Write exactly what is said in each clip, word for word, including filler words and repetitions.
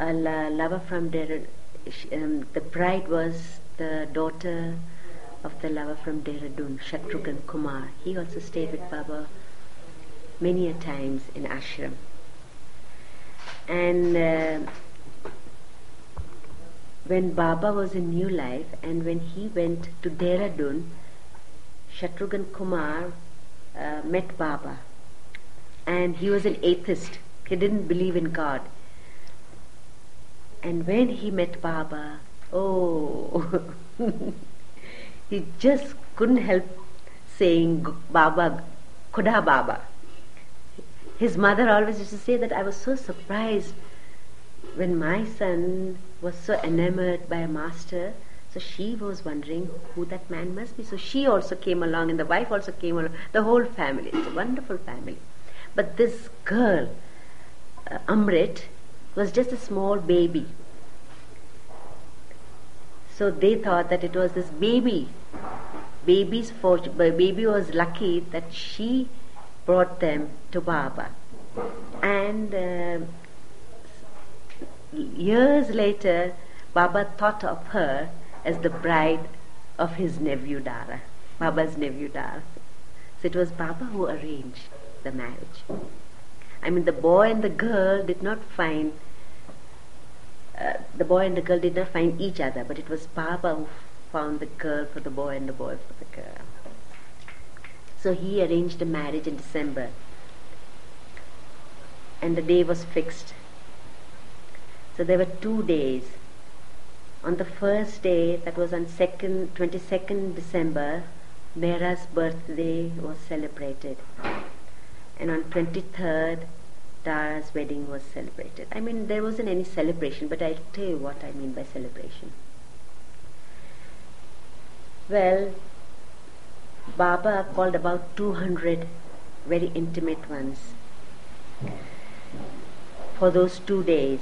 a la- lover from Dehradun. Um, the bride was the daughter of the lover from Dehradun, Shatrughan Kumar. He also stayed with Baba many a times in ashram. And uh, when Baba was in New Life and when he went to Dehradun, Shatrughan Kumar uh, met Baba. And he was an atheist. He didn't believe in God. And when he met Baba, oh, he just couldn't help saying, Baba, Khuda Baba. His mother always used to say that I was so surprised when my son was so enamored by a master. So she was wondering who that man must be. So she also came along and the wife also came along. The whole family. It's a wonderful family. But this girl, uh, Amrit, was just a small baby. So they thought that it was this baby. Baby's fortune, baby was lucky that she brought them to Baba. And uh, years later, Baba thought of her as the bride of his nephew Dara, Baba's nephew Dara. So it was Baba who arranged the marriage. I mean, the boy and the girl did not find, uh, the boy and the girl did not find each other, but it was Baba who found the girl for the boy and the boy for the girl. So he arranged a marriage in December, and the day was fixed. So there were two days. On the first day, that was on second, twenty-second December, Mehra's birthday was celebrated. And on twenty-third, Dara's wedding was celebrated. I mean, there wasn't any celebration, but I'll tell you what I mean by celebration. Well, Baba called about two hundred very intimate ones for those two days.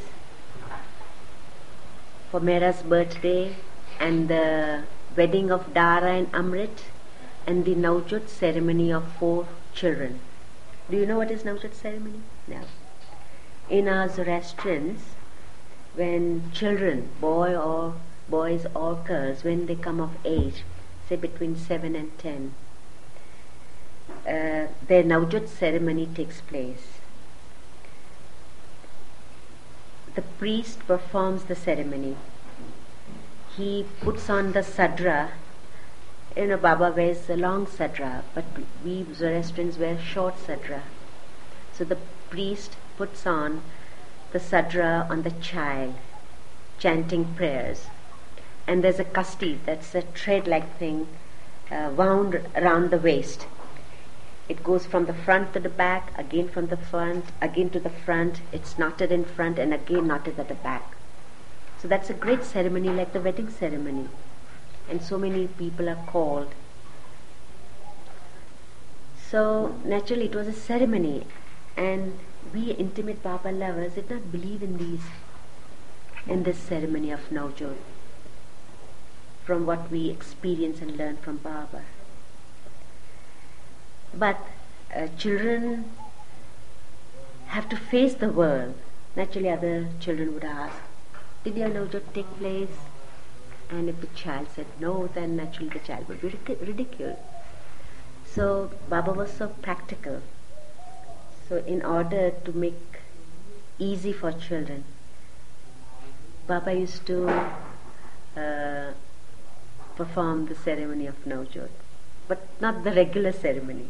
For Mehra's birthday and the wedding of Dara and Amrit and the Naujut ceremony of four children. Do you know what is Naujut ceremony? No. In our Zoroastrians, when children, boy or boys or girls, when they come of age, say between seven and ten, uh, their Naujut ceremony takes place. The priest performs the ceremony. He puts on the sadra. You know, Baba wears a long sadra, but we Zoroastrians wear short sadra. So the priest puts on the sadra on the child, chanting prayers. And there's a kasti, that's a thread-like thing, uh, wound around the waist. It goes from the front to the back, again from the front, again to the front. It's knotted in front and again knotted at the back. So that's a great ceremony, like the wedding ceremony. And so many people are called. So naturally it was a ceremony. And we intimate Baba lovers did not believe in these, in this ceremony of Naujot, from what we experience and learn from Baba. But uh, children have to face the world. Naturally other children would ask, did your Naujot take place? And if the child said no, then naturally the child would be ridiculed. So Baba was so practical. So in order to make easy for children, Baba used to uh, perform the ceremony of Naujot, but not the regular ceremony.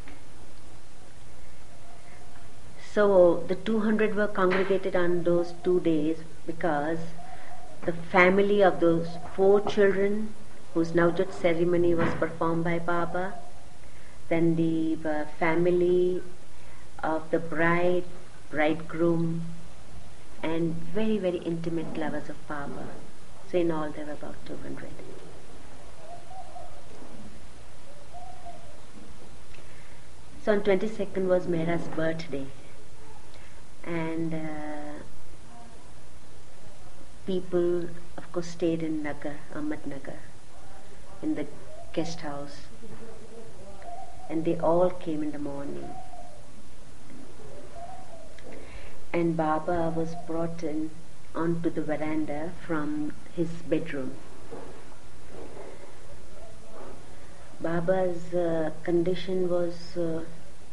So the two hundred were congregated on those two days because the family of those four children whose Naujot ceremony was performed by Baba, then the uh, family of the bride, bridegroom, and very, very intimate lovers of Baba. So in all there were about two hundred. So on twenty-second was Mehra's birthday. And uh, people, of course, stayed in Nagar, Ahmednagar, in the guest house. And they all came in the morning. And Baba was brought in onto the veranda from his bedroom. Baba's uh, condition was uh,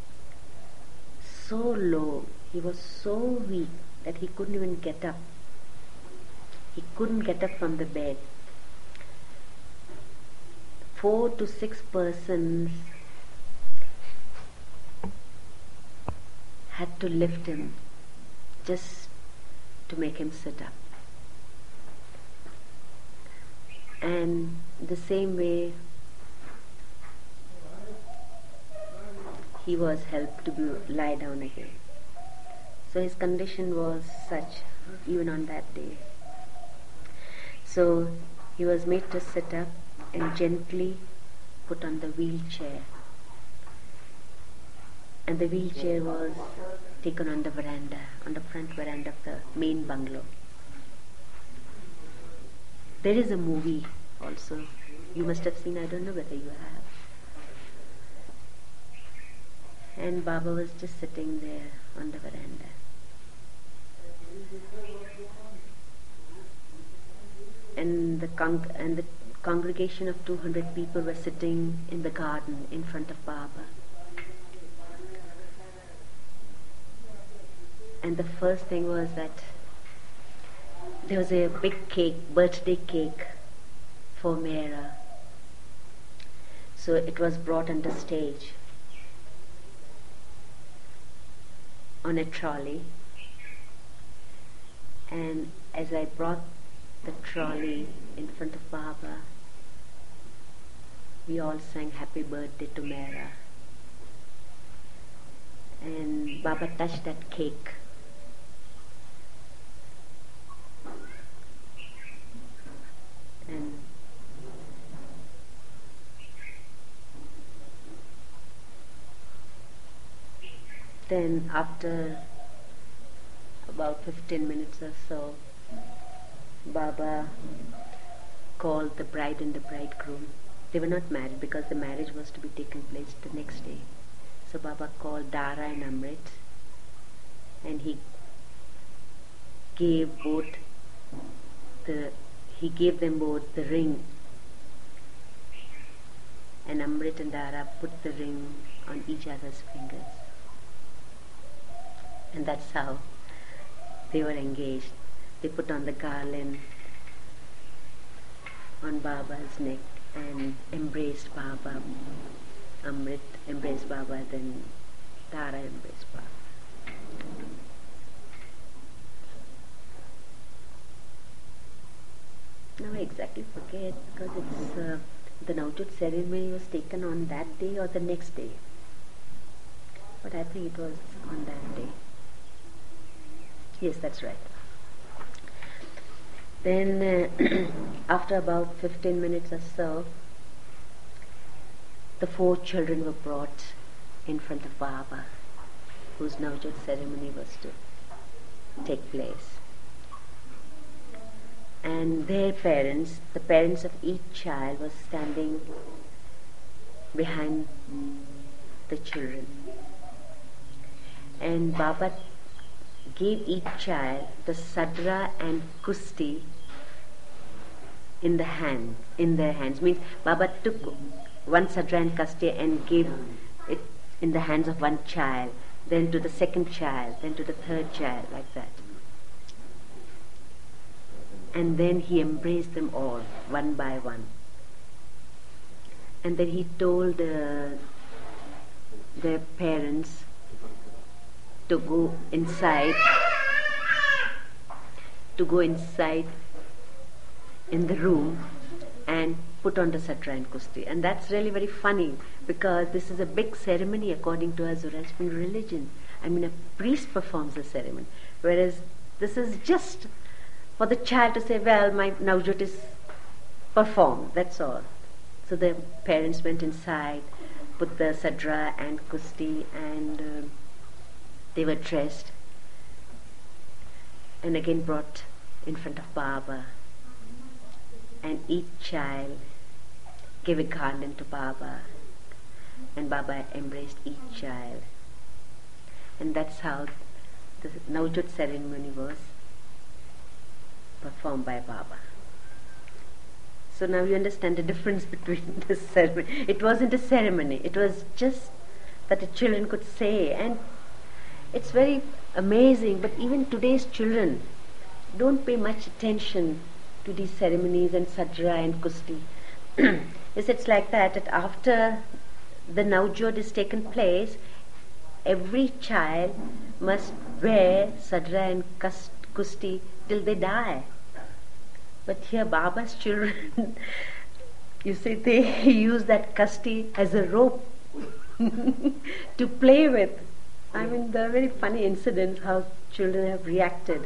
so low, he was so weak that he couldn't even get up. He couldn't get up from the bed. Four to six persons had to lift him just to make him sit up. And the same way he was helped to be, lie down again. So his condition was such even on that day. So he was made to sit up and gently put on the wheelchair. And the wheelchair was taken on the veranda, on the front veranda of the main bungalow. There is a movie also. You must have seen, I don't know whether you have. And Baba was just sitting there on the veranda. And the con- and the congregation of two hundred people were sitting in the garden in front of Baba. And the first thing was that there was a big cake, birthday cake for Mera. So it was brought on the stage on a trolley. And as I brought the trolley in front of Baba, we all sang Happy Birthday to Mera. And Baba touched that cake. And then after about fifteen minutes or so, Baba called the bride and the bridegroom. They were not married because the marriage was to be taken place the next day. So Baba called Dara and Amrit, and he gave both the he gave them both the ring. And Amrit and Dara put the ring on each other's fingers. And that's how they were engaged. They put on the garland on Baba's neck and embraced Baba. Amrit embraced Baba, then Dara embraced Baba. Now I exactly forget because it's uh, the Navjot ceremony was taken on that day or the next day. But I think it was on that day. Yes, that's right. Then uh, after about fifteen minutes or so, the four children were brought in front of Baba, whose Navjot ceremony was to take place. And their parents, the parents of each child, was standing behind the children. And Baba gave each child the sadra and kusti in the hand, in their hands. Means Baba took one sadra and kusti and gave it in the hands of one child, then to the second child, then to the third child, like that. And then he embraced them all, one by one. And then he told uh, their parents to go inside, to go inside in the room and put on the sadra and kusti. And that's really very funny because this is a big ceremony according to our Zoroastrian religion. I mean, a priest performs the ceremony, whereas this is just for the child to say, well, my Navjot is performed, that's all. So the parents went inside, put the sadra and kusti, and uh, they were dressed, and again brought in front of Baba. And each child gave a garland to Baba, and Baba embraced each child. And that's how the Navjot ceremony was performed by Baba. So now you understand the difference between the ceremony. It wasn't a ceremony, it was just that the children could say, and it's very amazing, but even today's children don't pay much attention to these ceremonies and sadra and kusti. Yes, it's like that, that after the Navjot is taken place, every child must wear sadra and kusti till they die. But here Baba's children, you see, they use that kusti as a rope to play with. I mean, there are very funny incidents how children have reacted.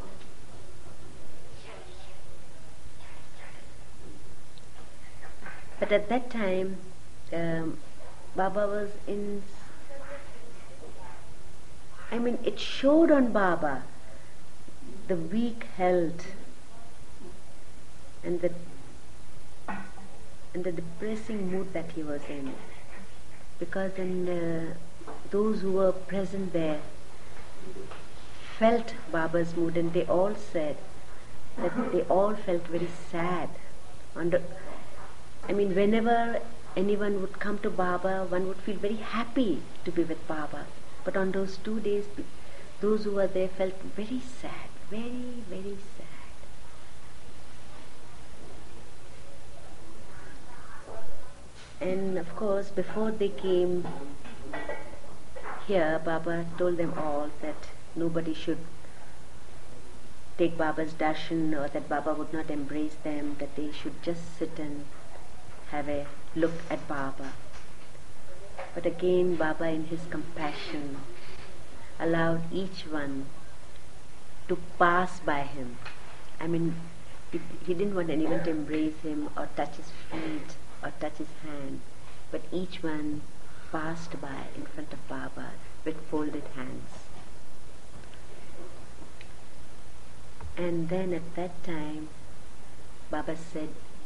But at that time, um, Baba was in... I mean, it showed on Baba the weak health and the and the depressing mood that he was in. Because then uh, those who were present there felt Baba's mood, and they all said that they all felt very sad. Under, I mean, whenever anyone would come to Baba, one would feel very happy to be with Baba. But on those two days, those who were there felt very sad, very, very sad. And of course, before they came here, Baba told them all that nobody should take Baba's darshan, or that Baba would not embrace them, that they should just sit and have a look at Baba. But again, Baba in his compassion allowed each one to pass by him. I mean, he, he didn't want anyone to embrace him or touch his feet or touch his hand, but each one passed by in front of Baba with folded hands. And then at that time, Baba said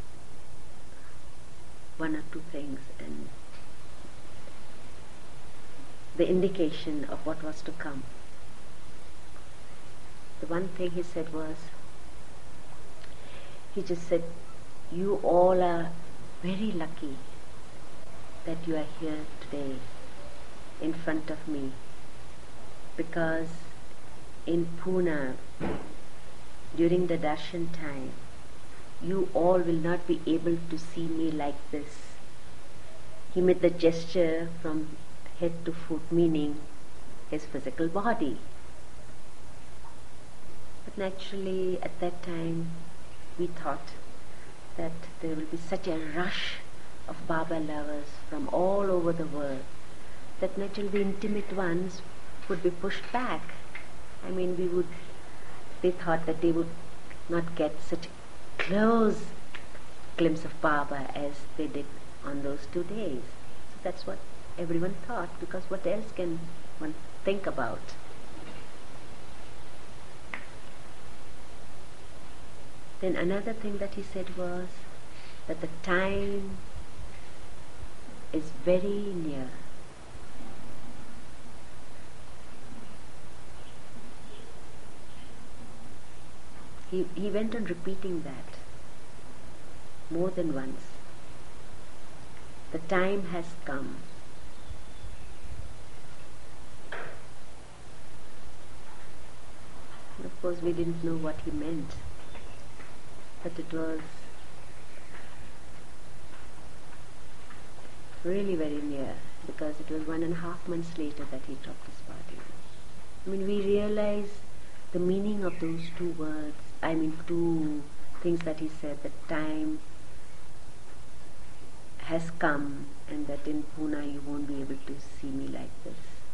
one or two things, and the indication of what was to come. The one thing he said was, he just said, you all are very lucky that you are here today in front of me, because in Pune, during the darshan time, you all will not be able to see me like this. He made the gesture from head to foot, meaning his physical body. But naturally, at that time, we thought that there will be such a rush of Baba lovers from all over the world that naturally the intimate ones would be pushed back. I mean, we would, they thought that they would not get such a close glimpse of Baba as they did on those two days. So that's what everyone thought, because what else can one think about? Then another thing that he said was that the time is very near. He, he went on repeating that more than once. The time has come. And of course, we didn't know what he meant, but it was really very near, because it was one and a half months later that he dropped his body. I mean, we realize the meaning of those two words, I mean two things that he said, that time has come and that in Pune you won't be able to see me like this.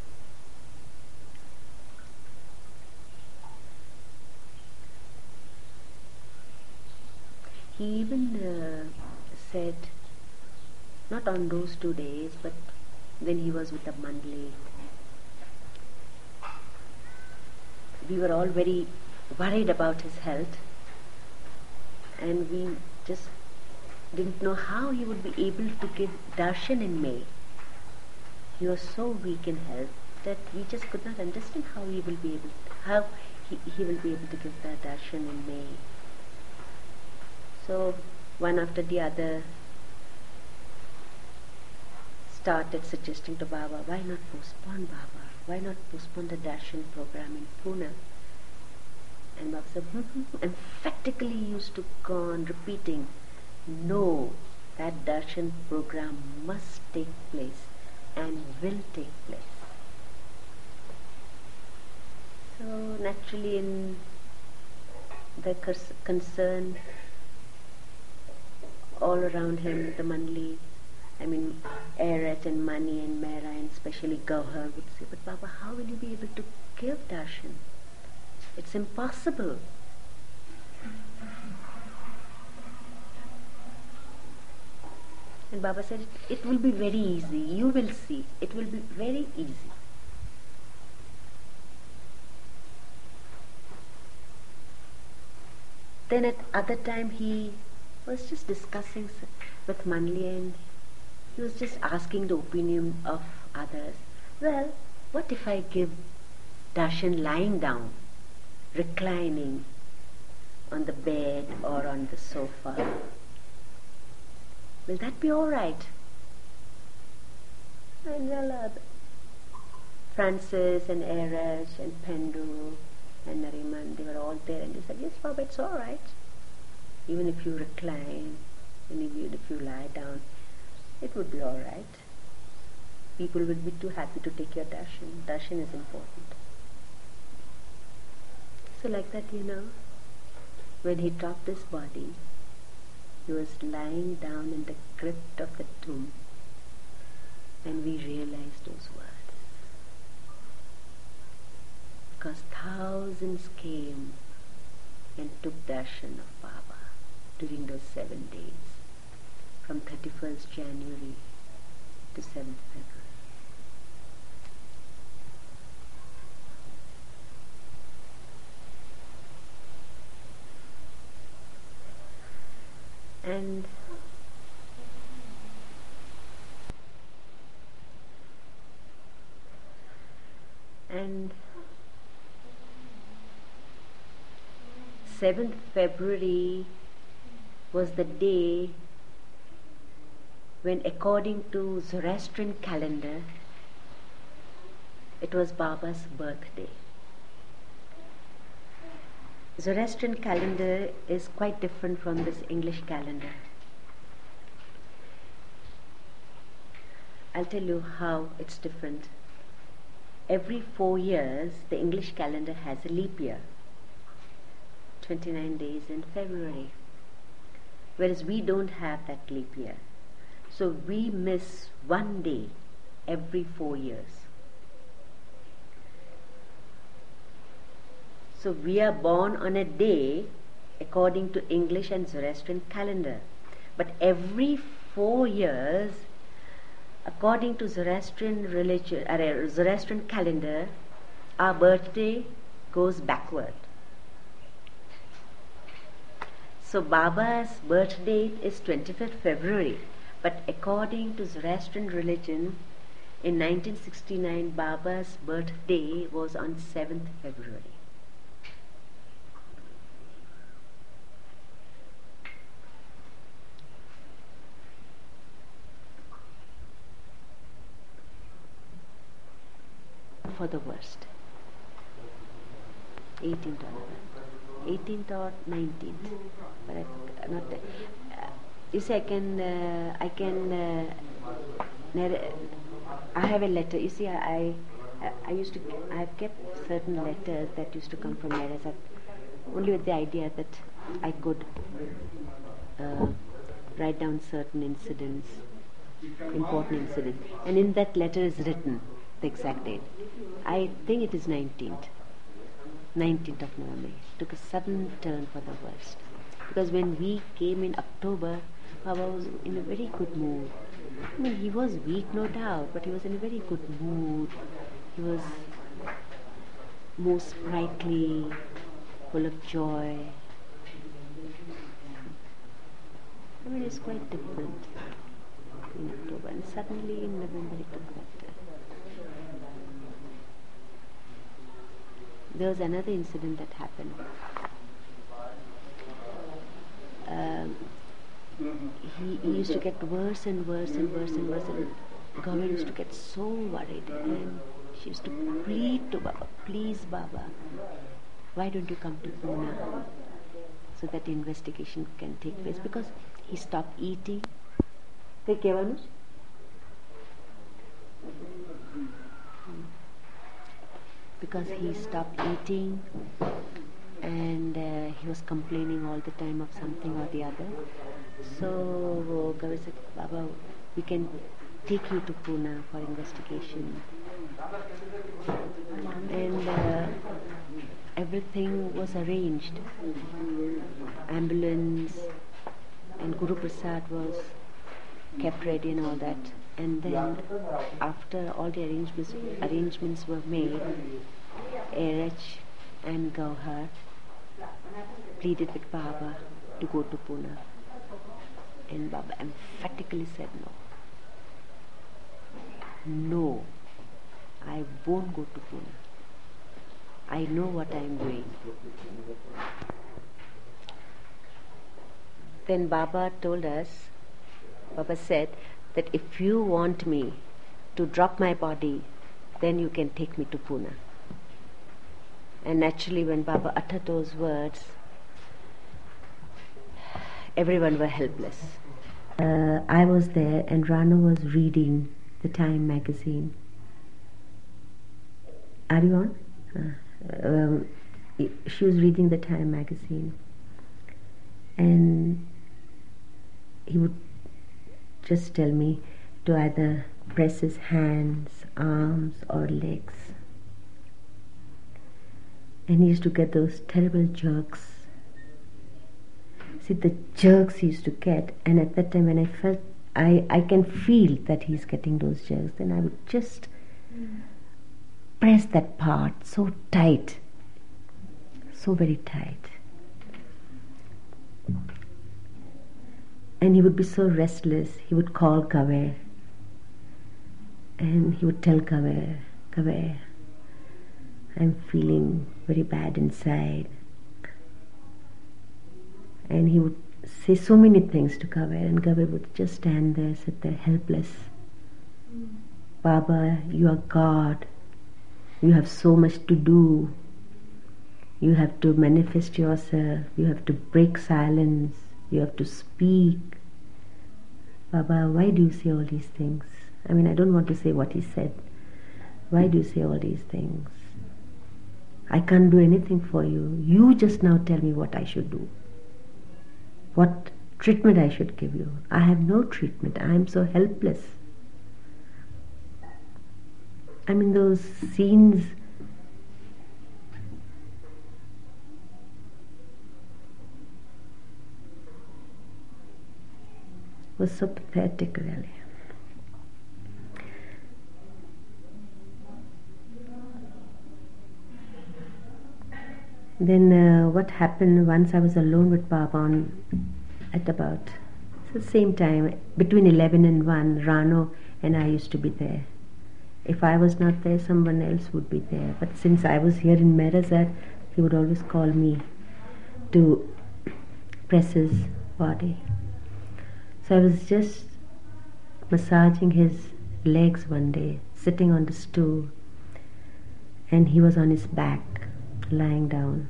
He even uh, said, not on those two days, but when he was with the Mandli, we were all very worried about his health, and we just didn't know how he would be able to give darshan in May. He was so weak in health that we just could not understand how he will be able to, how he, he will be able to give that darshan in May. So one after the other started suggesting to Baba, why not postpone Baba? Why not postpone the darshan program in Pune? And Baba said, hmm, emphatically used to go on repeating, no, that darshan program must take place and will take place. So naturally in the concern all around him, the Manli, I mean, Eret and Mani and Mera and especially Gauhar would say, but Baba, how will you be able to give darshan? It's impossible. And Baba said, it, it will be very easy. You will see. It will be very easy. Then at other time he was just discussing with Manli and he was just asking the opinion of others. Well, what if I give darshan lying down, reclining on the bed or on the sofa? Will that be all right? And well, uh, Francis and Eraj and Pendu and Nariman, they were all there and they said, yes, Baba, it's all right. Even if you recline, and even if you lie down, it would be all right. People will be too happy to take your darshan. Darshan is important. So like that, you know, when he dropped his body, he was lying down in the crypt of the tomb, and we realized those words. Because thousands came and took darshan of Baba during those seven days, from thirty-first January to seventh February. And and seventh February was the day when, according to Zoroastrian calendar, it was Baba's birthday. Zoroastrian calendar is quite different from this English calendar. I'll tell you how it's different. Every four years, the English calendar has a leap year, twenty-nine days in February, whereas we don't have that leap year. So we miss one day every four years. So we are born on a day according to English and Zoroastrian calendar. But every four years, according to Zoroastrian religion, uh, Zoroastrian calendar, our birthday goes backward. So Baba's birth date is twenty-fifth February, but according to Zoroastrian religion, in nineteen sixty-nine, Baba's birthday was on seventh February. For the worst. eighteenth or eighteenth or nineteenth, but I, not. Uh, you see, I can, uh, I can. Uh, narr- I have a letter. You see, I, I, I used to. I have kept certain letters that used to come from Narasa, only with the idea that I could uh, write down certain incidents, important incidents, and in that letter is written the exact date. I think it is nineteenth. nineteenth of November. It took a sudden turn for the worst. Because when we came in October, Baba was in a very good mood. I mean, he was weak, no doubt, but he was in a very good mood. He was most sprightly, full of joy. I mean, it's quite different in October. And suddenly in November it took that turn. There was another incident that happened. um, he, he used to get worse and worse and worse and worse, and Gauri used to get so worried, and she used to plead to Baba, please Baba, why don't you come to Pune so that the investigation can take place, because he stopped eating. Take care, Anuj. Because he stopped eating, and uh, he was complaining all the time of something or the other. So Gauri said, Baba, we can take you to Pune for investigation. And uh, everything was arranged. Ambulance and Guru Prasad was kept ready and all that. And then after all the arrangements, arrangements were made, Erech and Gauhar pleaded with Baba to go to Pune. And Baba emphatically said no. No, I won't go to Pune. I know what I am doing. Then Baba told us, Baba said that if you want me to drop my body, then you can take me to Pune. And naturally, when Baba uttered those words, everyone were helpless. Uh, I was there, and Rano was reading the Time magazine. Are you on? Uh, um, she was reading the Time magazine, and he would just tell me to either press his hands, arms or legs. And he used to get those terrible jerks. See, the jerks he used to get, and at that time when I felt, I, I can feel that he's getting those jerks, then I would just mm. press that part so tight, so very tight. And he would be so restless, he would call Kaveh, and he would tell Kaveh, Kaveh, I'm feeling very bad inside. And he would say so many things to Kaveh, and Kaveh would just stand there, sit there helpless. Mm. Baba, you are God. You have so much to do. You have to manifest yourself. You have to break silence. You have to speak. Baba, why do you say all these things? I mean, I don't want to say what he said. Why do you say all these things? I can't do anything for you. You just now tell me what I should do. What treatment I should give you. I have no treatment. I am so helpless. I mean, those scenes was so pathetic, really. Then uh, what happened once I was alone with Baba on, at about the same time, between eleven and one, Rano and I used to be there. If I was not there, someone else would be there. But since I was here in Merazat, he would always call me to press his body. So I was just massaging his legs one day, sitting on the stool, and he was on his back, lying down.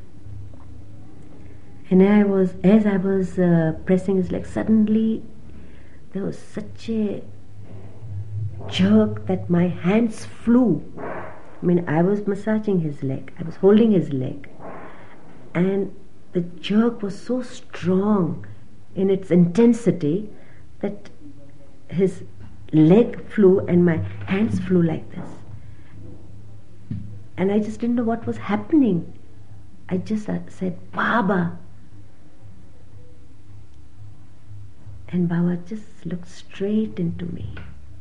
And I was, as I was uh, pressing his legs, suddenly there was such a jerk that my hands flew. I mean, I was massaging his leg, I was holding his leg, and the jerk was so strong in its intensity that his leg flew and my hands flew like this. And I just didn't know what was happening. I just uh, said, Baba. And Baba just looked straight into me.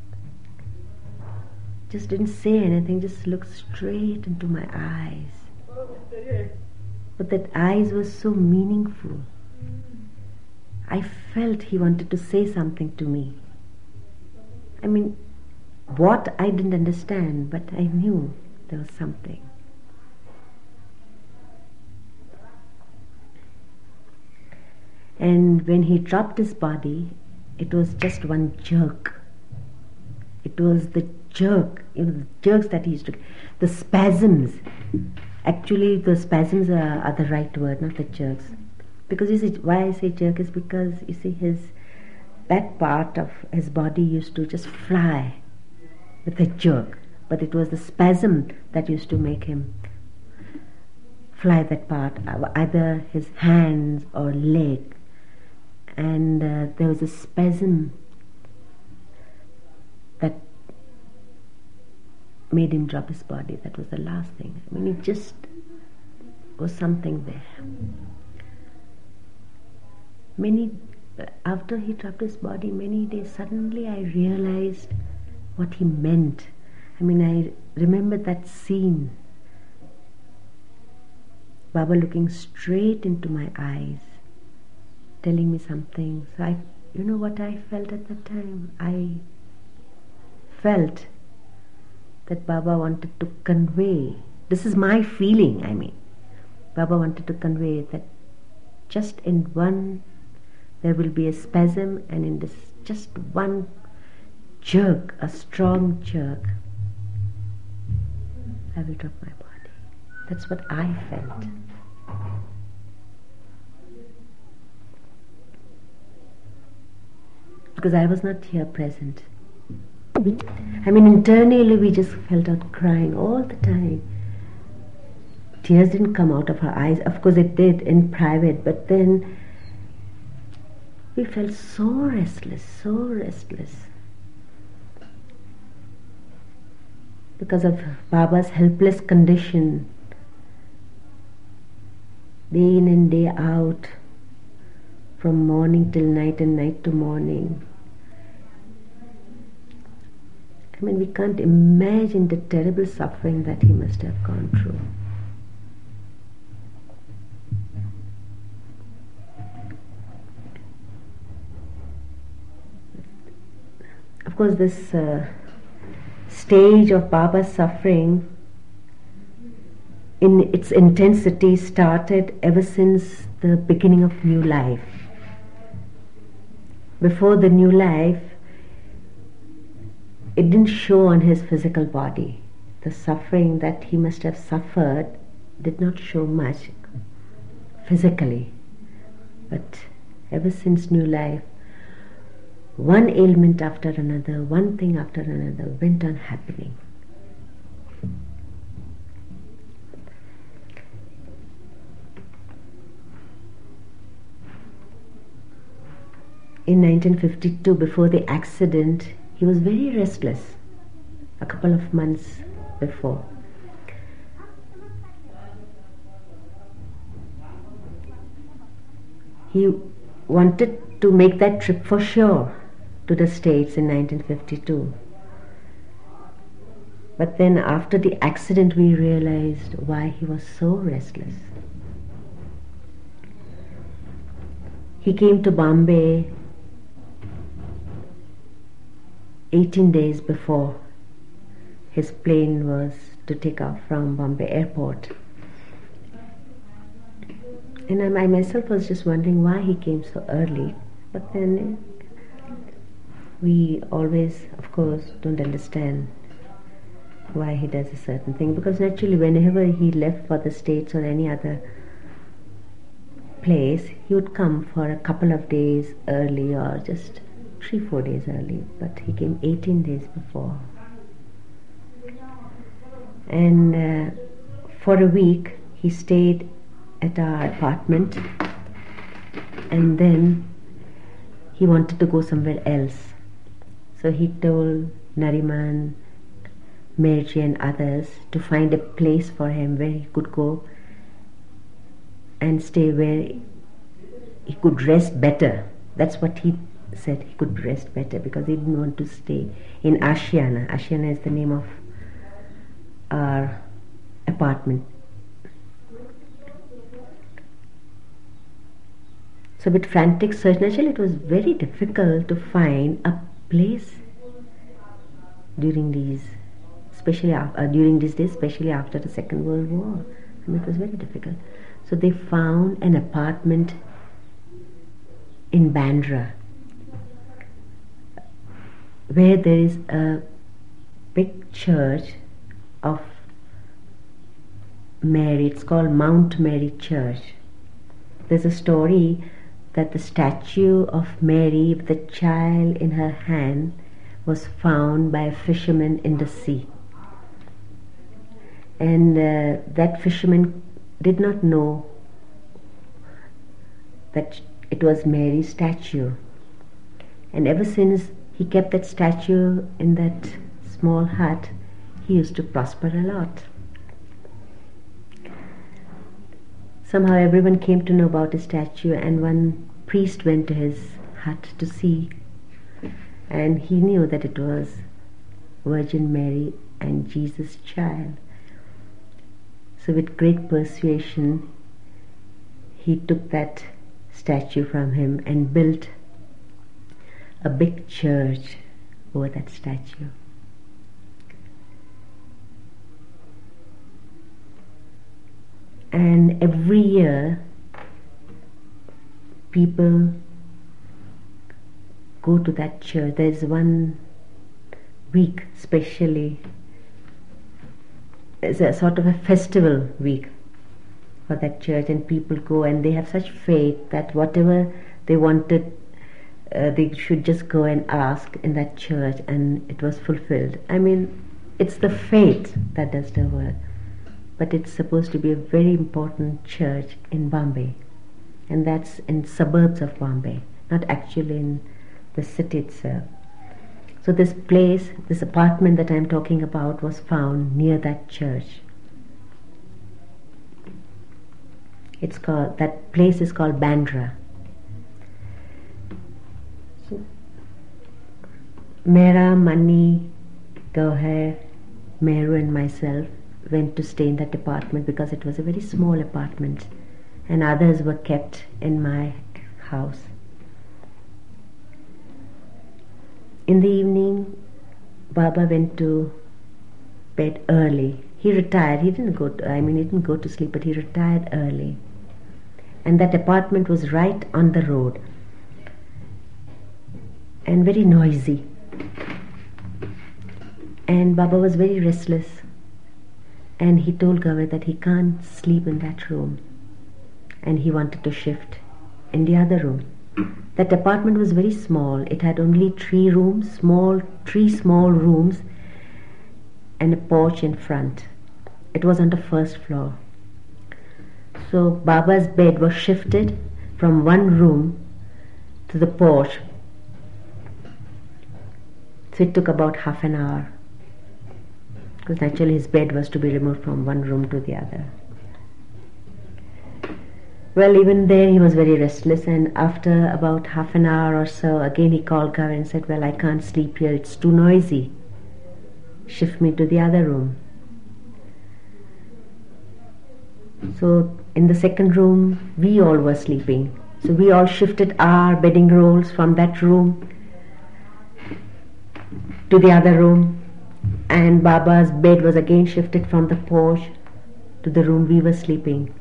Just didn't say anything, just looked straight into my eyes. But that eyes were so meaningful. I felt he wanted to say something to me. I mean, what I didn't understand, but I knew there was something. And when he dropped his body, it was just one jerk. It was the jerk, you know, the jerks that he used to, the spasms. Actually, the spasms are, are the right word, not the jerks. Because you see, why I say jerk is because you see his, that part of his body used to just fly with a jerk. But it was the spasm that used to make him fly that part, either his hands or leg. And uh, there was a spasm that made him drop his body. That was the last thing. I mean, it just was something there. Many, after he dropped his body, many days, suddenly I realized what he meant. I mean, I remember that scene. Baba looking straight into my eyes, telling me something. So I, you know what I felt at that time? I felt that Baba wanted to convey, this is my feeling, I mean, Baba wanted to convey that just in one, there will be a spasm, and in this just one jerk, a strong jerk, I will drop my body. That's what I felt. Because I was not here present. I mean, internally we just felt out crying all the time. Tears didn't come out of her eyes. Of course it did in private, but then we felt so restless, so restless. Because of Baba's helpless condition, day in and day out, from morning till night and night to morning. I mean, we can't imagine the terrible suffering that he must have gone through. Of course, this uh, stage of Baba's suffering, in its intensity, started ever since the beginning of new life. Before the new life, it didn't show on his physical body. The suffering that he must have suffered did not show much physically. But ever since new life, one ailment after another, one thing after another went on happening. In nineteen fifty-two, before the accident, he was very restless, a couple of months before. He wanted to make that trip for sure to the States in nineteen fifty-two. But then after the accident we realized why he was so restless. He came to Bombay eighteen days before his plane was to take off from Bombay airport. And I, I myself was just wondering why he came so early. But then we always, of course, don't understand why he does a certain thing. Because naturally, whenever he left for the States or any other place, he would come for a couple of days early or just three, four days early, but he came eighteen days before. And uh, for a week he stayed at our apartment, and then he wanted to go somewhere else. So he told Nariman, Mirji and others to find a place for him where he could go and stay, where he could rest better. That's what he said, he could rest better, because he didn't want to stay in Ashiana. Ashiana is the name of our apartment. So with frantic search, naturally it was very difficult to find a place during these, especially uh, during these days, especially after the Second World War. I mean, it was very difficult. So they found an apartment in Bandra, where there is a big church of Mary. It's called Mount Mary Church. There's a story that the statue of Mary with the child in her hand was found by a fisherman in the sea. And uh, that fisherman did not know that it was Mary's statue. And ever since he kept that statue in that small hut, he used to prosper a lot. Somehow everyone came to know about his statue, and one priest went to his hut to see, and he knew that it was Virgin Mary and Jesus' child. So with great persuasion, he took that statue from him and built a big church over that statue. And every year people go to that church. There's one week especially, it's a sort of a festival week for that church, and people go and they have such faith that whatever they wanted, uh, they should just go and ask in that church, and it was fulfilled. I mean, it's the faith that does the work. But it's supposed to be a very important church in Bombay, and that's in suburbs of Bombay, not actually in the city itself. So this place, this apartment that I'm talking about, was found near that church. It's called, that place is called Bandra. So, Mera, Mani, Gauhar, Meru and myself went to stay in that apartment because it was a very small apartment, and others were kept in my house. In the evening, Baba went to bed early. He retired. He didn't go to, I mean, he didn't go to sleep, but he retired early. And that apartment was right on the road and very noisy. And Baba was very restless. And he told Gauhar that he can't sleep in that room, and he wanted to shift in the other room. That apartment was very small. It had only three rooms, small, three small rooms, and a porch in front. It was on the first floor. So Baba's bed was shifted from one room to the porch. So it took about half an hour, because naturally his bed was to be removed from one room to the other. Well, even there he was very restless, and after about half an hour or so, again he called Gauhar and said, well, I can't sleep here, it's too noisy. Shift me to the other room. So in the second room, we all were sleeping. So we all shifted our bedding rolls from that room to the other room. And Baba's bed was again shifted from the porch to the room we were sleeping.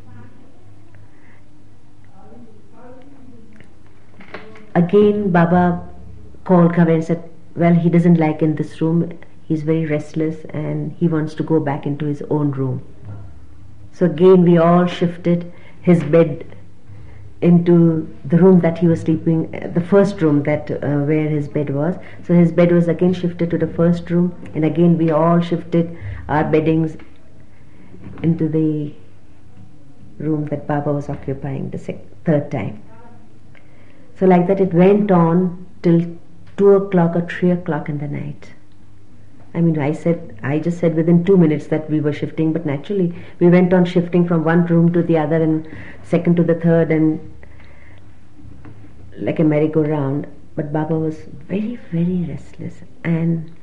Again Baba called Gauhar and said, well, he doesn't like in this room, he's very restless and he wants to go back into his own room. So again we all shifted his bed into the room that he was sleeping, the first room that uh, where his bed was. So his bed was again shifted to the first room, and again we all shifted our beddings into the room that Baba was occupying the sec- third time. So like that it went on till two o'clock or three o'clock in the night. I mean, I said, I just said within two minutes that we were shifting, but naturally we went on shifting from one room to the other and second to the third, and like a merry-go-round. But Baba was very, very restless, and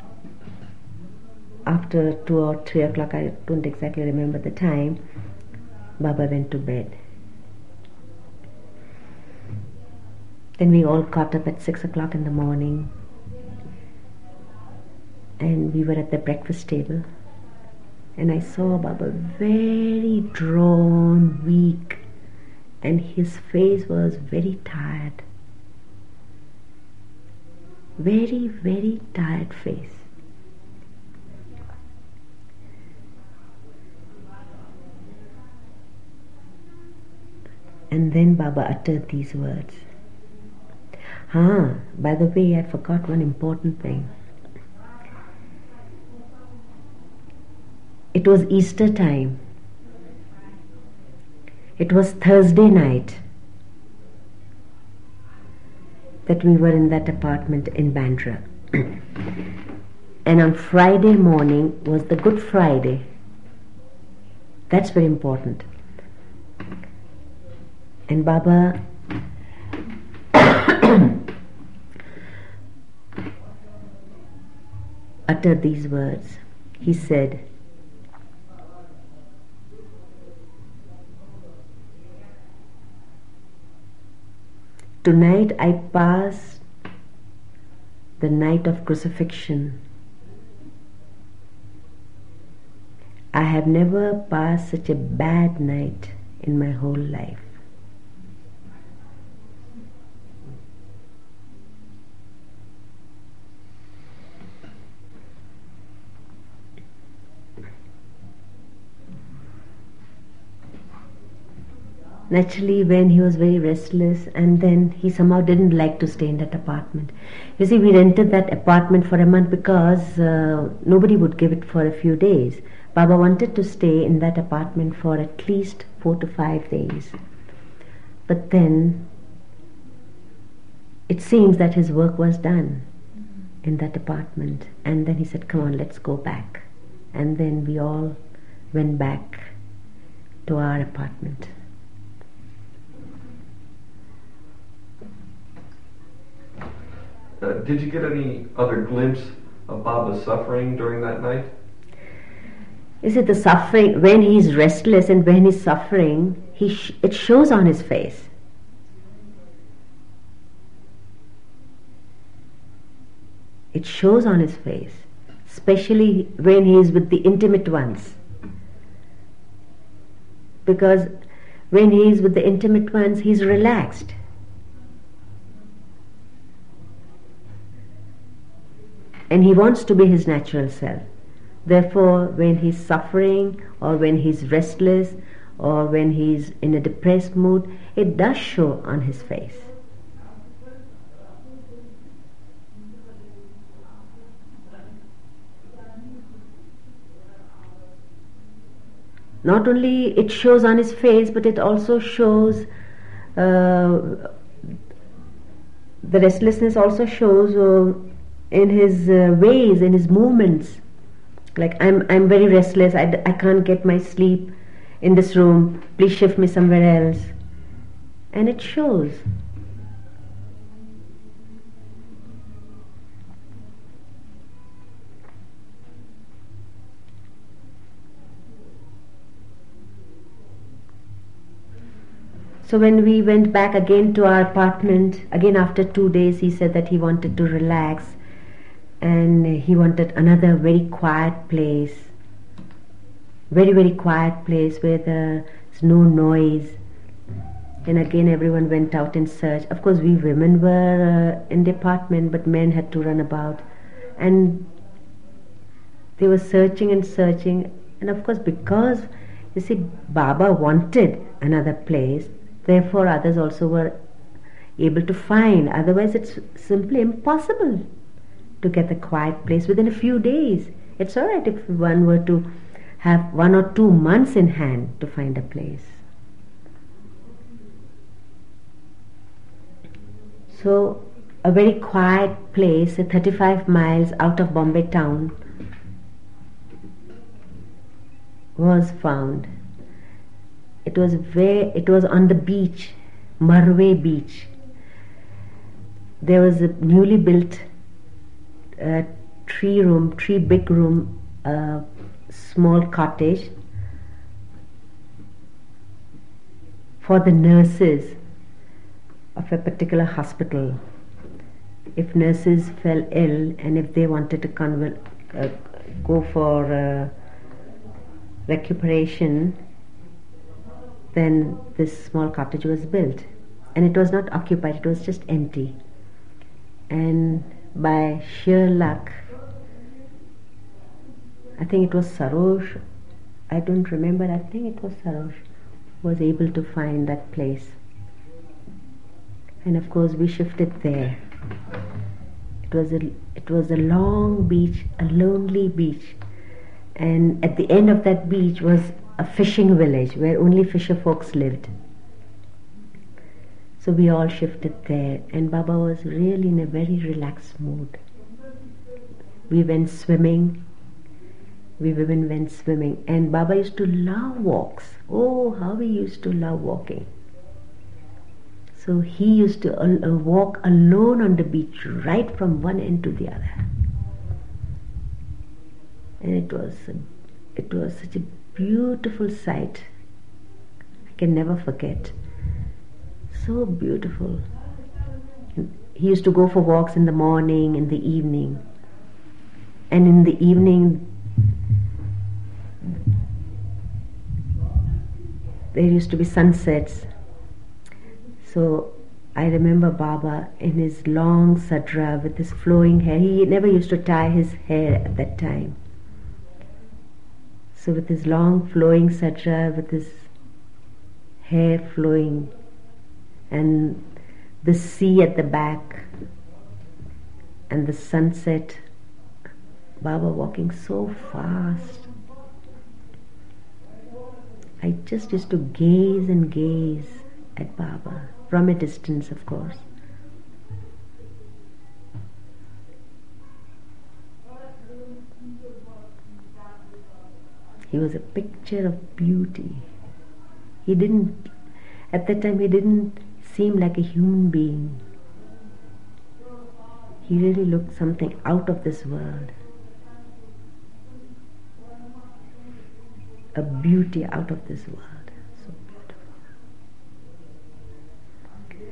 after two or three o'clock, I don't exactly remember the time, Baba went to bed. Then we all caught up at six o'clock in the morning, and we were at the breakfast table, and I saw Baba very drawn, weak, and his face was very tired. Very, very tired face. And then Baba uttered these words. Ah, by the way, I forgot one important thing. It was Easter time. It was Thursday night that we were in that apartment in Bandra. And on Friday morning was the Good Friday. That's very important. And Baba uttered these words. He said, "Tonight I pass the night of crucifixion. I have never passed such a bad night in my whole life. Naturally, when he was very restless, and then he somehow didn't like to stay in that apartment. You see, we rented that apartment for a month because uh, nobody would give it for a few days. Baba wanted to stay in that apartment for at least four to five days. But then it seems that his work was done in that apartment. And then he said, "Come on, let's go back." And then we all went back to our apartment. Uh, did you get any other glimpse of Baba's suffering during that night? Is it the suffering, when he is restless and when he is suffering, he sh- it shows on his face. It shows on his face, especially when he is with the intimate ones. Because when he is with the intimate ones, he is relaxed. And he wants to be his natural self. Therefore, when he's suffering or when he's restless or when he's in a depressed mood, it does show on his face. Not only it shows on his face, but it also shows uh, the restlessness also shows uh, in his uh, ways, in his movements. Like, I'm I'm very restless, I, d- I can't get my sleep in this room, please shift me somewhere else. And it shows. So when we went back again to our apartment, again after two days, he said that he wanted to relax and he wanted another very quiet place, very very quiet place where there's no noise. And again everyone went out in search. Of course we women were uh, in the apartment, but men had to run about, and they were searching and searching. And of course, because you see, Baba wanted another place, therefore others also were able to find. Otherwise it's simply impossible to get a quiet place within a few days. It's all right if one were to have one or two months in hand to find a place. So a very quiet place, thirty-five miles out of Bombay town, was found. It was where it was on the beach, Marway beach. There was a newly built uh, three room, three big room, uh, small cottage for the nurses of a particular hospital. If nurses fell ill and if they wanted to conval- uh, go for uh, recuperation, then this small cottage was built, and it was not occupied, it was just empty. And by sheer luck, I think it was Sarosh, I don't remember, I think it was Sarosh, was able to find that place. And of course we shifted there. It was a, it was a long beach, a lonely beach. And at the end of that beach was a fishing village where only fisher folks lived. So we all shifted there, and Baba was really in a very relaxed mood. We went swimming. We women went swimming, and Baba used to love walks. Oh, how he used to love walking. So he used to uh, walk alone on the beach, right from one end to the other. And it was, a, it was such a beautiful sight. I can never forget. So beautiful. He used to go for walks in the morning, in the evening. And in the evening, there used to be sunsets. So I remember Baba in his long sadra with his flowing hair. He never used to tie his hair at that time. So with his long flowing sadra, with his hair flowing, and the sea at the back, and the sunset, Baba walking so fast. I just used to gaze and gaze at Baba, from a distance of course. He was a picture of beauty. He didn't, at that time he didn't seem like a human being. He really looked something out of this world. A beauty out of this world. So beautiful.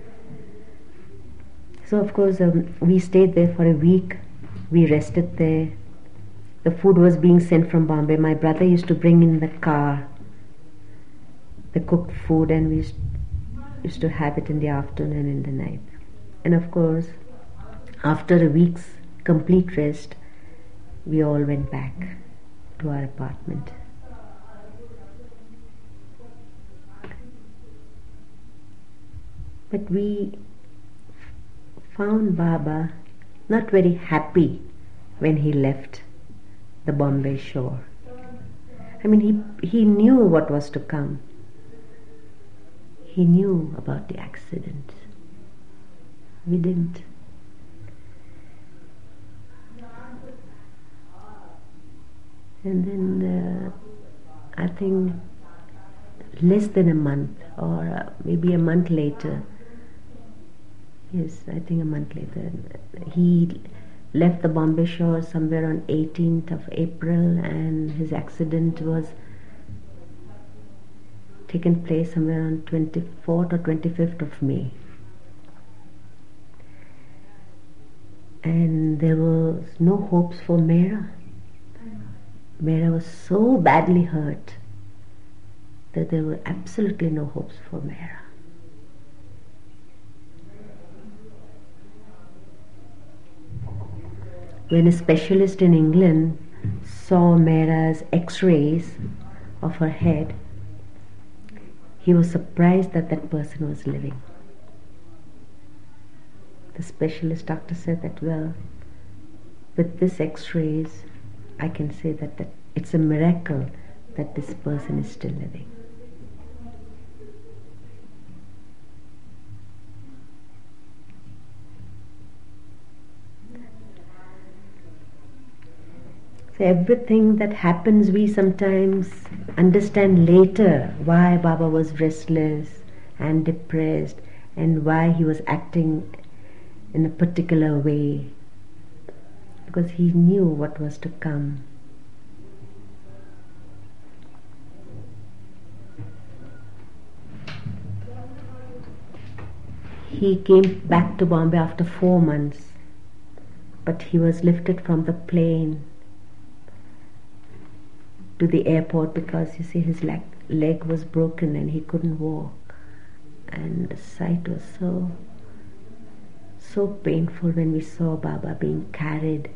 So of course um, we stayed there for a week. We rested there. The food was being sent from Bombay. My brother used to bring in the car the cooked food, and we used to have it in the afternoon and in the night. And of course, after a week's complete rest, we all went back to our apartment. But we found Baba not very happy when he left the Bombay shore. I mean, he, he knew what was to come. He knew about the accident. We didn't. And then uh, I think less than a month, or uh, maybe a month later, yes, I think a month later, he left the Bombay shore somewhere on eighteenth of April, and his accident was taken place somewhere on twenty-fourth or twenty-fifth of May. And there was no hopes for Meera. Meera was so badly hurt that there were absolutely no hopes for Meera. When a specialist in England saw Meera's x-rays of her head, he was surprised that that person was living. The specialist doctor said that, well, with this x-rays, I can say that, that it's a miracle that this person is still living. So everything that happens, we sometimes understand later why Baba was restless and depressed, and why he was acting in a particular way, because he knew what was to come. He came back to Bombay after four months, but he was lifted from the plane to the airport because, you see, his leg, leg was broken and he couldn't walk, and the sight was so so painful when we saw Baba being carried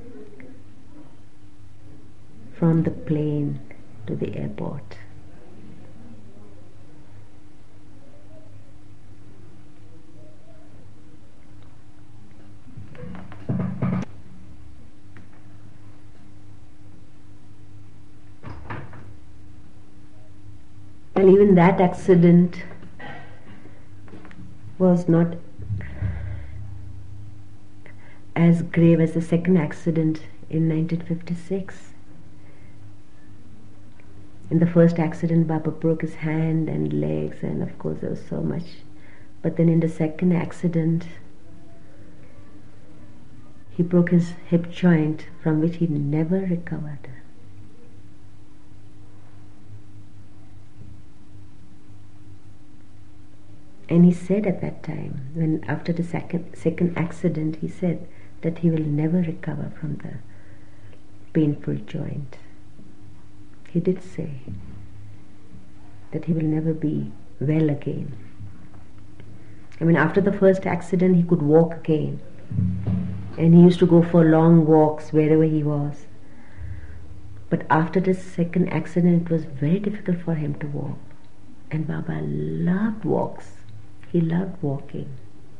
from the plane to the airport. And even that accident was not as grave as the second accident in nineteen fifty-six. In the first accident, Baba broke his hand and legs, and of course there was so much. But then in the second accident, he broke his hip joint, from which he never recovered. And he said at that time, when after the second second accident, he said that he will never recover from the painful joint. He did say that he will never be well again. I mean, after the first accident, he could walk again, and he used to go for long walks wherever he was. But after the second accident, it was very difficult for him to walk. And Baba loved walks. He loved walking.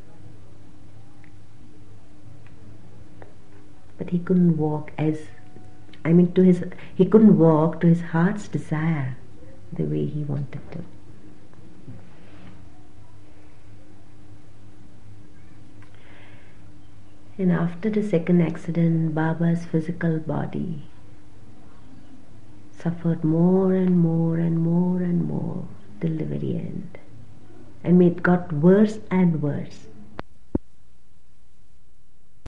But he couldn't walk as, I mean, to his, he couldn't walk to his heart's desire the way he wanted to. And after the second accident, Baba's physical body suffered more and more and more and more till the very end. And it got worse and worse.